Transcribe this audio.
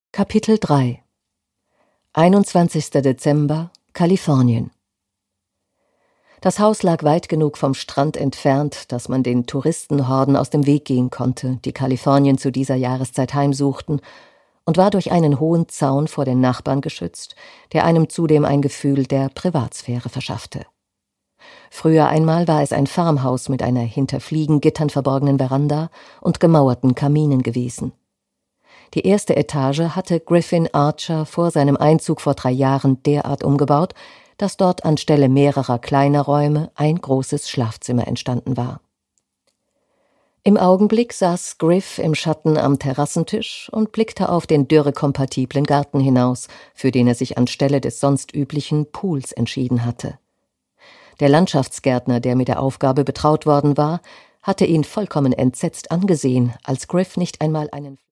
Kapitel 3 21. Dezember, Kalifornien. Das Haus lag weit genug vom Strand entfernt, dass man den Touristenhorden aus dem Weg gehen konnte, die Kalifornien zu dieser Jahreszeit heimsuchten, und war durch einen hohen Zaun vor den Nachbarn geschützt, der einem zudem ein Gefühl der Privatsphäre verschaffte. Früher einmal war es ein Farmhaus mit einer hinter Fliegengittern verborgenen Veranda und gemauerten Kaminen gewesen. Die erste Etage hatte Griffin Archer vor seinem Einzug vor 3 Jahren derart umgebaut, dass dort anstelle mehrerer kleiner Räume ein großes Schlafzimmer entstanden war. Im Augenblick saß Griff im Schatten am Terrassentisch und blickte auf den dürrekompatiblen Garten hinaus, für den er sich anstelle des sonst üblichen Pools entschieden hatte. Der Landschaftsgärtner, der mit der Aufgabe betraut worden war, hatte ihn vollkommen entsetzt angesehen, als Griff nicht einmal einen